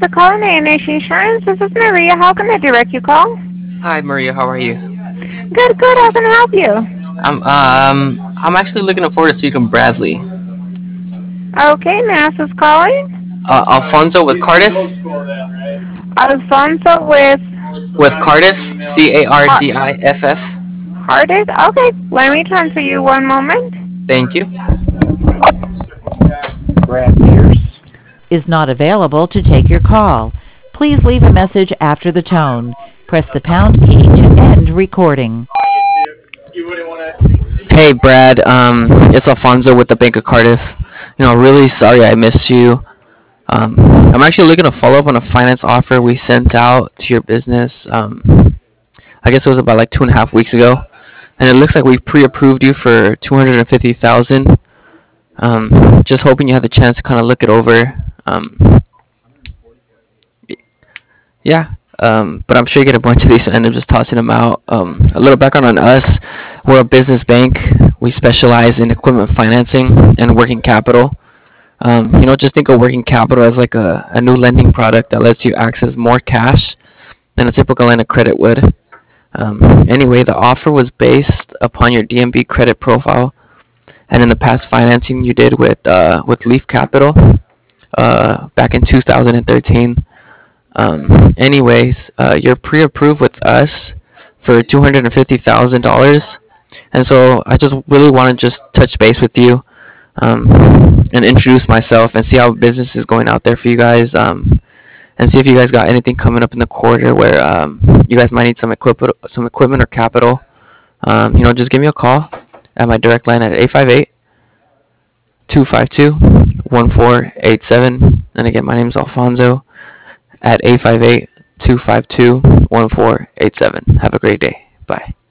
for calling A&H Insurance. This is Maria. How can I direct your call? Hi Maria, how are you? Good, good. How can I help you? I'm actually looking forward to speaking with Bradley. Okay, may I ask who's calling? Alfonso with Cardis? Alfonso with With Cardis? Cardiff. Hearted? Okay, let me transfer you one moment. Thank you. Brad Pierce. Is not available to take your call. Please leave a message after the tone. Press the pound key to end recording. Hey Brad, it's Alfonso with the Bank of Cardiff. Really sorry I missed you. I'm actually looking to follow up on a finance offer we sent out to your business. I guess it was about like 2.5 weeks ago, and it looks like we pre-approved you for 250,000. Just hoping you had the chance to kind of look it over. Yeah. But I'm sure you get a bunch of these, and end up just tossing them out. A little background on us: we're a business bank. We specialize in equipment financing and working capital. Just think of working capital as like a new lending product that lets you access more cash than a typical line of credit would. Anyway, the offer was based upon your DMB credit profile and in the past financing you did with Leaf Capital back in 2013. You're pre-approved with us for $250,000, and so I just really want to just touch base with you, um, and introduce myself and see how business is going out there for you guys, and see if you guys got anything coming up in the quarter where you guys might need some equipment or capital. Just give me a call at my direct line at 858-252-1487. And again, my name is Alfonso at 858-252-1487. Have a great day. Bye.